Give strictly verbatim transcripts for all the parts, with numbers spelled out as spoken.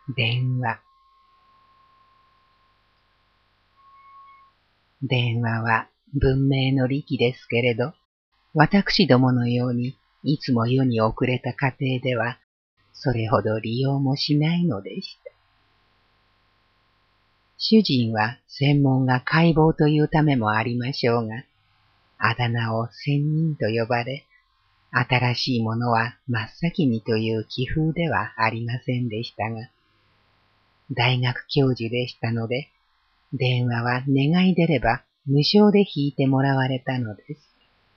電話。電話は文明の利器ですけれど、私どものようにいつも世に遅れた家庭では、それほど利用もしないのでした。主人は専門が解剖というためもありましょうが、あだ名を仙人と呼ばれ、新しいものは真っ先にという気風ではありませんでしたが、大学教授でしたので、電話は願い出れば無償で引いてもらわれたのです。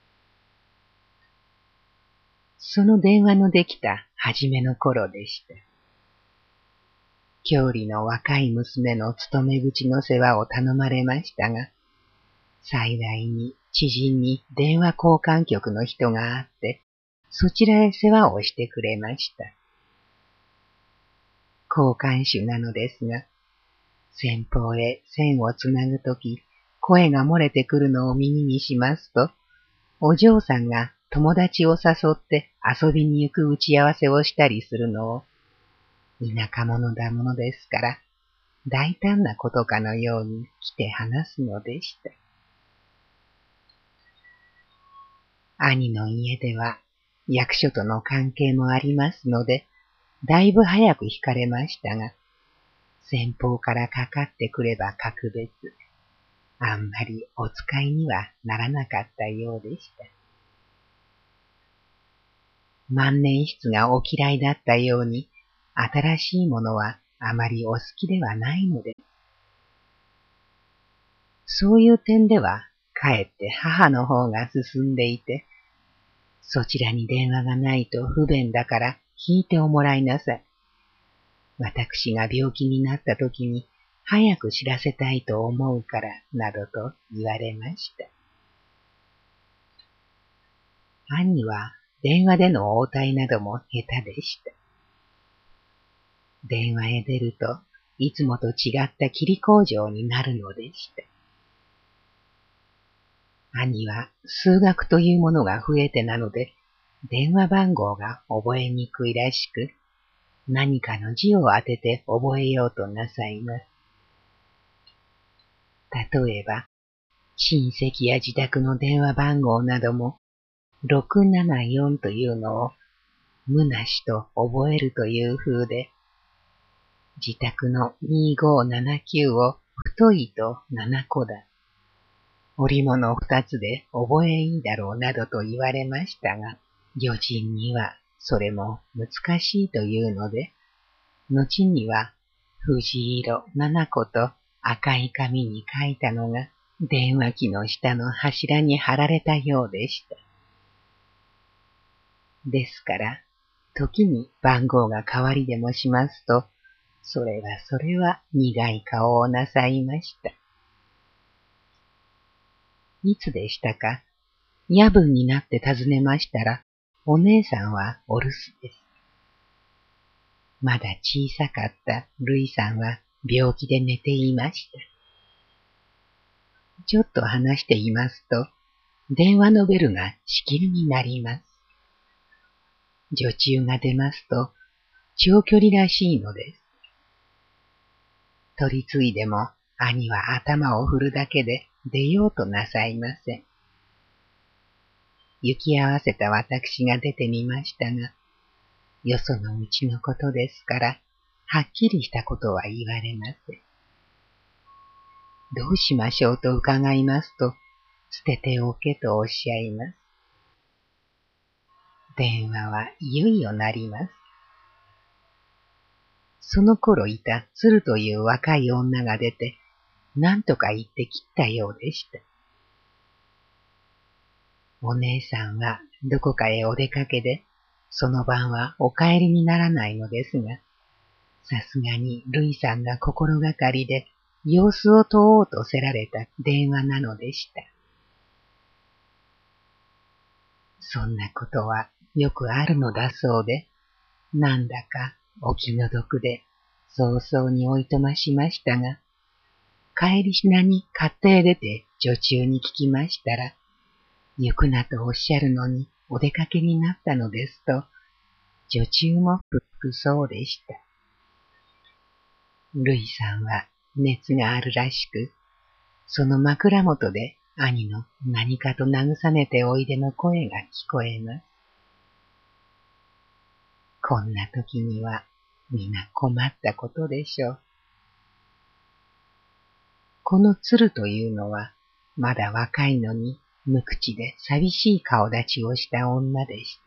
その電話のできた初めの頃でした。郷里の若い娘の勤め口の世話を頼まれましたが、幸いに知人に電話交換局の人があって、そちらへ世話をしてくれました。交換手なのですが、先方へ線をつなぐとき、声が漏れてくるのを耳にしますと、お嬢さんが友達を誘って遊びに行く打ち合わせをしたりするのを、田舎者だものですから、大胆なことかのように来て話すのでした。兄の家では役所との関係もありますので、だいぶ早く惹かれましたが、先方からかかってくれば格別、あんまりお使いにはならなかったようでした。万年筆がお嫌いだったように、新しいものはあまりお好きではないので、そういう点では、かえって母の方が進んでいて、そちらに電話がないと不便だから引いておもらいなさい。私が病気になった時に早く知らせたいと思うから、などと言われました。兄は電話での応対なども下手でした。電話へ出ると、いつもと違った霧工場になるのでした。兄は数学というものが増えてなので、電話番号が覚えにくいらしく、何かの字を当てて覚えようとなさいます。例えば、親戚や自宅の電話番号なども、ろくななよんというのを、むなしと覚えるという風で、自宅のにごななきゅうを太いとななこだ。織物二つで覚えいいだろうなどと言われましたが、余人にはそれも難しいというので、後には藤色七個と赤い紙に書いたのが電話機の下の柱に貼られたようでした。ですから、時に番号が変わりでもしますと、それはそれは苦い顔をなさいました。いつでしたか、夜分になって尋ねましたら、お姉さんはお留守です。まだ小さかったルイさんは病気で寝ていました。ちょっと話していますと、電話のベルがしきりになります。女中が出ますと、長距離らしいのです。取り次いでも兄は頭を振るだけで出ようとなさいません。行き合わせた私が出てみましたが、よそのうちのことですから、はっきりしたことは言われません。どうしましょうと伺いますと、捨てておけとおっしゃいます。電話はいよいよ鳴ります。その頃いた鶴という若い女が出て、何とか言って切ったようでした。お姉さんはどこかへお出かけで、その晩はお帰りにならないのですが、さすがにルイさんが心がかりで様子を問おうとせられた電話なのでした。そんなことはよくあるのだそうで、なんだかお気の毒で早々においとましましたが、帰りしなに勝手へ出て女中に聞きましたら、行くなとおっしゃるのにお出かけになったのですと、女中も不服そうでした。 るいさんは熱があるらしく、その枕元で兄の何かと慰めておいでの声が聞こえます。こんな時には皆困ったことでしょう。この鶴というのはまだ若いのに無口で寂しい顔立ちをした女でした。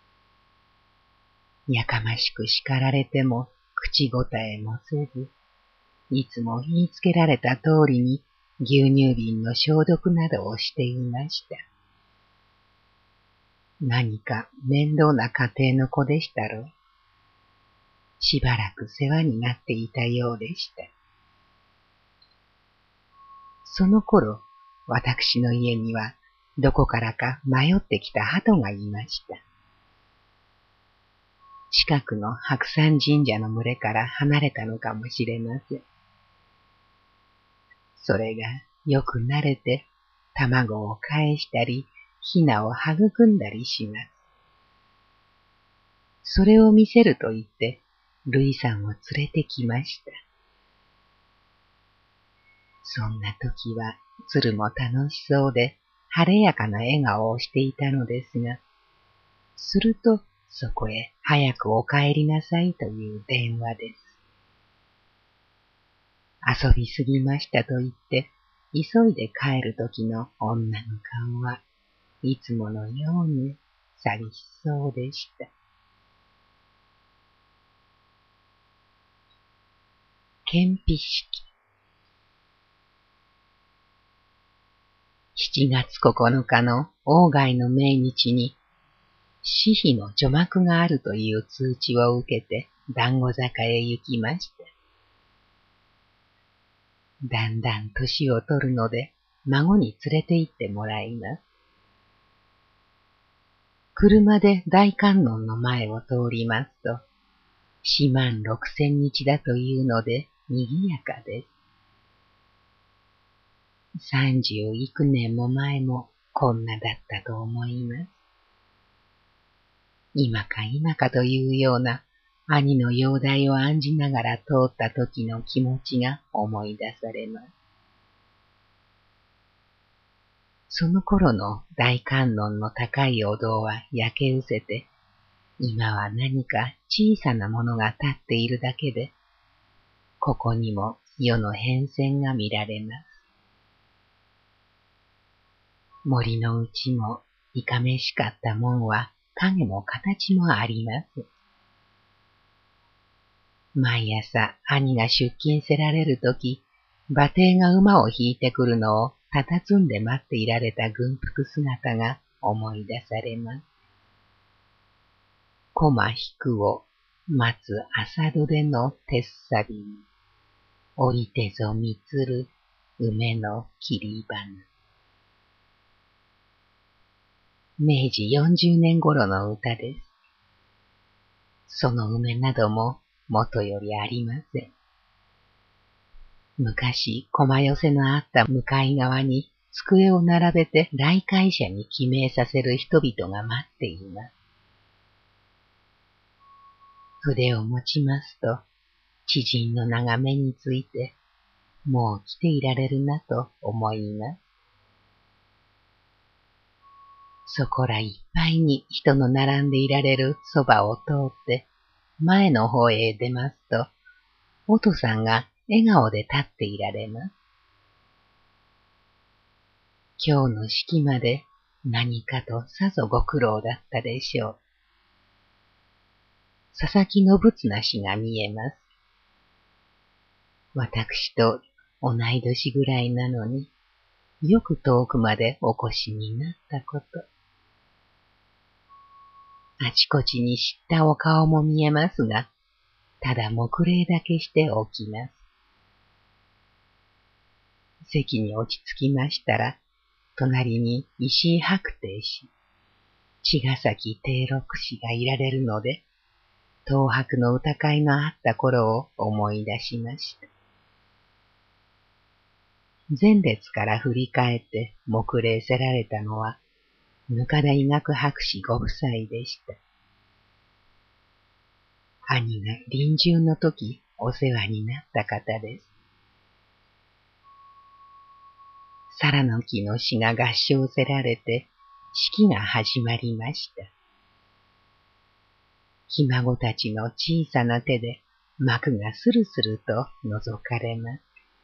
やかましく叱られても口答えもせず、いつも言いつけられた通りに牛乳瓶の消毒などをしていました。何か面倒な家庭の子でしたろう。しばらく世話になっていたようでした。その頃、私の家にはどこからか迷ってきた鳩がいました。近くの白山神社の群れから離れたのかもしれません。それがよく慣れて卵を返したり、ヒナを育んだりします。それを見せると言って、るいさんを連れてきました。そんな時は鶴も楽しそうで晴れやかな笑顔をしていたのですが、するとそこへ早くお帰りなさいという電話です。遊びすぎましたと言って急いで帰る時の女の顔はいつものように寂しそうでした。顕微式しちがつここのかの鴎外の命日に私費の除幕があるという通知を受けて団子坂へ行きました。だんだん年を取るので孫に連れて行ってもらいます。車で大観音の前を通りますと、四万六千日だというので賑やかです。三十幾年も前もこんなだったと思います。今か今かというような兄の容体を案じながら通った時の気持ちが思い出されます。その頃の大観音の高いお堂は焼け失せて、今は何か小さなものが立っているだけで、ここにも世の変遷が見られます。森のうちもいかめしかったもんは影も形もあります。毎朝兄が出勤せられるとき、馬蹄が馬を引いてくるのを佇んで待っていられた軍服姿が思い出されます。駒引くを待つ朝どでの鉄さびに、降りてぞみつる梅の切り花。明治よんじゅうねん頃の歌です。その梅なども元よりありません。昔、駒寄せのあった向かい側に机を並べて来会者に記名させる人々が待っています。筆を持ちますと、知人の名が目について、もう来ていられるなと思います。そこらいっぱいに人の並んでいられるそばを通って、前の方へ出ますと、おとさんが笑顔で立っていられます。今日の式まで何かとさぞご苦労だったでしょう。佐々木信綱氏が見えます。私と同い年ぐらいなのに、よく遠くまでお越しになったこと。あちこちに知ったお顔も見えますが、ただ黙礼だけしておきます。席に落ち着きましたら、隣に石井白帝氏、茅ヶ崎定六氏がいられるので、東博の歌会のあった頃を思い出しました。前列から振り返って黙礼せられたのは、額田医学博士ご夫妻でした。兄が臨終の時お世話になった方です。皿の木の詩が合唱せられて、式が始まりました。ひ孫たちの小さな手で幕がスルスルと覗かれます。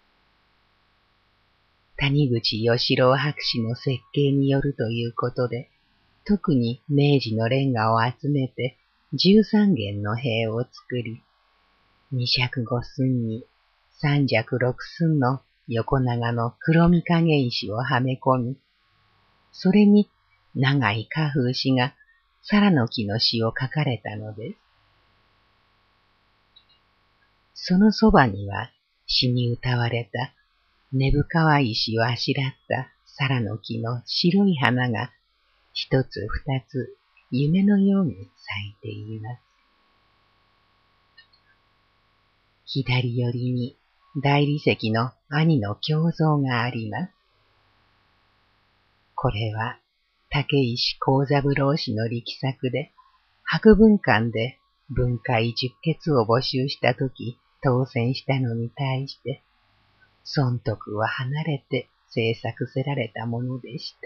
谷口義郎博士の設計によるということで、特に明治のレンガを集めてじゅうさんげんの塀を作り、に尺ご寸にさん尺ろく寸の横長の黒御影石をはめ込み、それに長い花風詩が皿の木の詩を書かれたのです。そのそばには詩に歌われた根深い石をあしらった皿の木の白い花が一つ二つ夢のように咲いています。左寄りに大理石の兄の胸像があります。これは竹石幸三郎氏の力作で、博文館で文会十傑を募集したとき当選したのに対して、損得は離れて制作せられたものでした。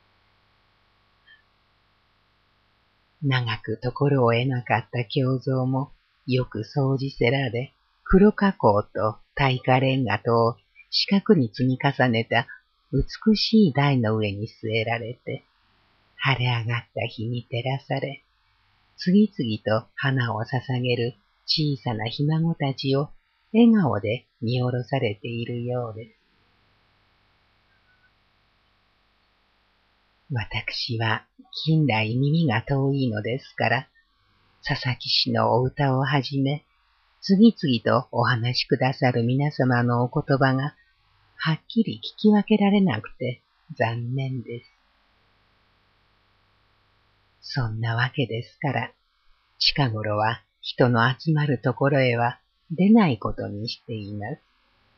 長くところを得なかった胸像もよく掃除せられ、黒加工と耐火レンガとを四角に積み重ねた美しい台の上に据えられて、晴れ上がった日に照らされ、次々と花を捧げる小さなひ孫たちを笑顔で見下ろされているようです。私は近代耳が遠いのですから、佐々木氏のお歌をはじめ、次々とお話しくださる皆様のお言葉がはっきり聞き分けられなくて残念です。そんなわけですから、近頃は人の集まるところへは出ないことにしています。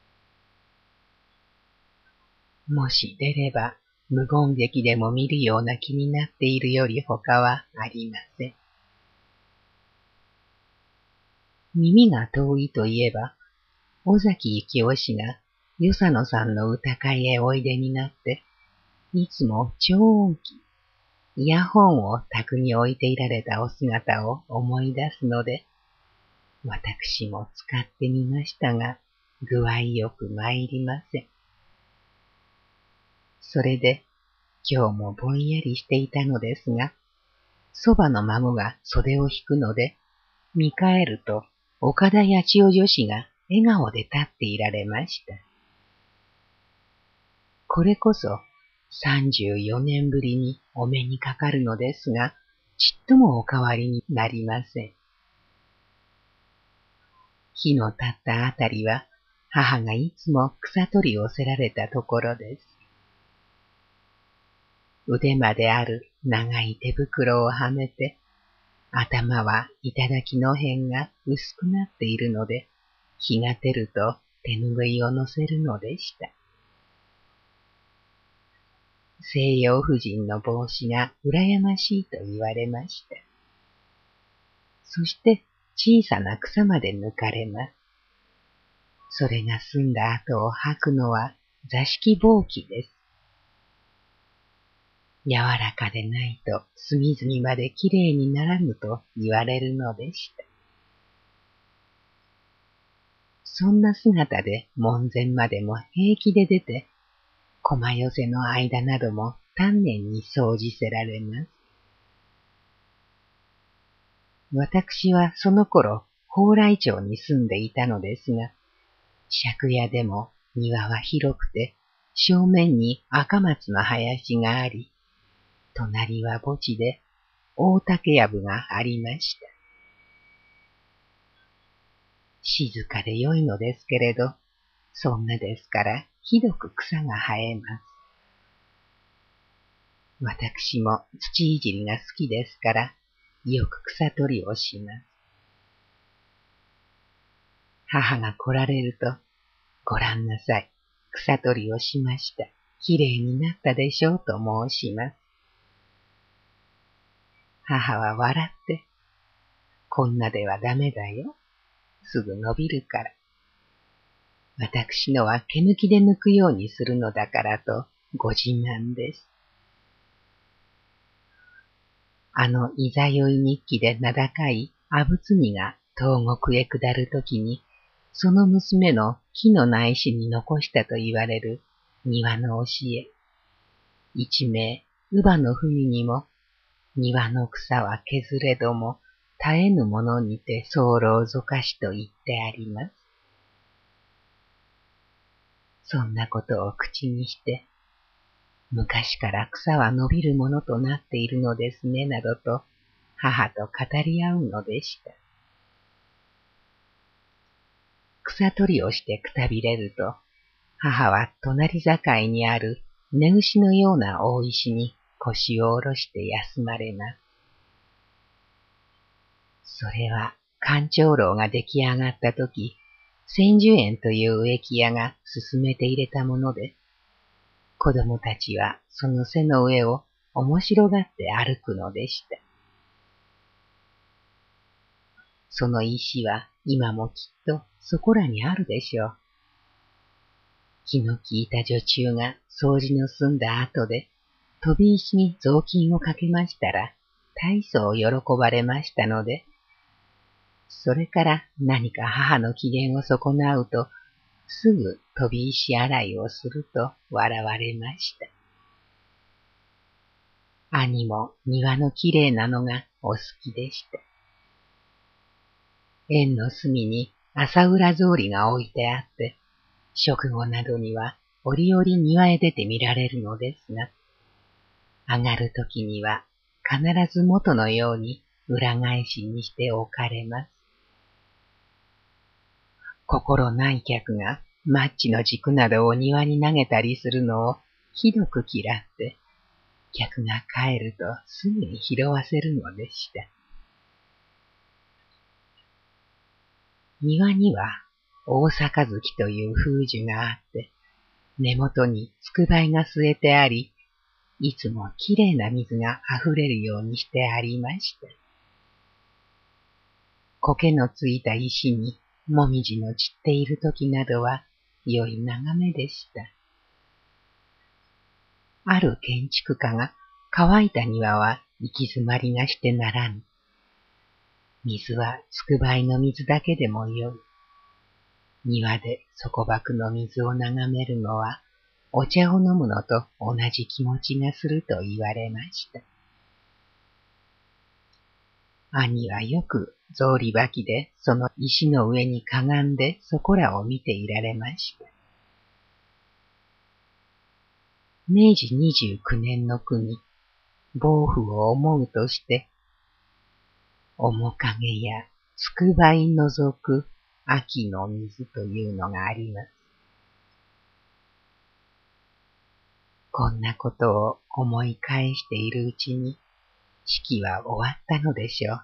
もし出れば無言劇でも見るような気になっているより他はありません。耳が遠いといえば、尾崎幸雄氏が与謝野さんの歌会へおいでになって、いつも超音機、イヤホンを卓に置いていられたお姿を思い出すので、私も使ってみましたが、具合よく参りません。それで、今日もぼんやりしていたのですが、そばの孫が袖を引くので、見返ると岡田八千代女子が笑顔で立っていられました。これこそさんじゅうよねんぶりにお目にかかるのですが、ちっともお変わりになりません。日の経ったあたりは、母がいつも草取りをせられたところです。腕まである長い手袋をはめて、頭は頂の辺が薄くなっているので、日が照ると手ぬぐいを乗せるのでした。西洋婦人の帽子が羨ましいと言われました。そして小さな草まで抜かれます。それが済んだ後を履くのは座敷ぼうきです。柔らかでないと隅々まできれいにならぬと言われるのでした。そんな姿で門前までも平気で出て、駒寄せの間なども丹念に掃除せられます。私はその頃、蓬莱町に住んでいたのですが、借家でも庭は広くて、正面に赤松の林があり、隣は墓地で大竹やぶがありました。静かで良いのですけれど、そんなですからひどく草が生えます。私も土いじりが好きですから、よく草取りをします。母が来られると、ごらんなさい、草取りをしました。きれいになったでしょうと申します。母は笑って、こんなではダメだよ。 すぐ伸びるから。私のは毛抜きで抜くようにするのだからとご自慢です。あのいざよい日記で名高い阿仏尼が東国へ下るときに、その娘の木の苗師に残したと言われる庭の教え。一名、乳母の文にも、庭の草は削れども、絶えぬものにて候をぞかしと言ってあります。そんなことを口にして、昔から草は伸びるものとなっているのですね、などと母と語り合うのでした。草取りをしてくたびれると、母は隣境にある根牛のような大石に腰を下ろして休まれます。それは官長楼が出来上がったとき、千寿園という植木屋が進めて入れたもので、子供たちはその背の上を面白がって歩くのでした。その石は今もきっとそこらにあるでしょう。気の利いた女中が掃除の済んだ後で、飛び石に雑巾をかけましたら、大層喜ばれましたので、それから何か母の機嫌を損なうと、すぐ飛び石洗いをすると笑われました。兄も庭のきれいなのがお好きでした。園の隅に朝浦草履が置いてあって、食後などには折々庭へ出て見られるのですが、上がるときには必ず元のように裏返しにして置かれます。心ない客がマッチの軸などを庭に投げたりするのをひどく嫌って、客が帰るとすぐに拾わせるのでした。庭には大盃という風樹があって、根元につくばいが据えてあり、いつもきれいな水があふれるようにしてありました。苔のついた石にもみじの散っているときなどは良い眺めでした。ある建築家が乾いた庭は行き詰まりがしてならぬ。水はつくばいの水だけでもよい。庭で底ばくの水を眺めるのはお茶を飲むのと同じ気持ちがすると言われました。兄はよく草履履きでその石の上にかがんでそこらを見ていられました。めいじにじゅうきゅうねんの国、暴風を思うとして、面影やつくばい除く秋の水というのがあります。こんなことを思い返しているうちに、式は終わったのでしょう。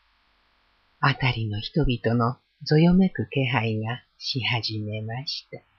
あたりの人々のぞよめく気配がし始めました。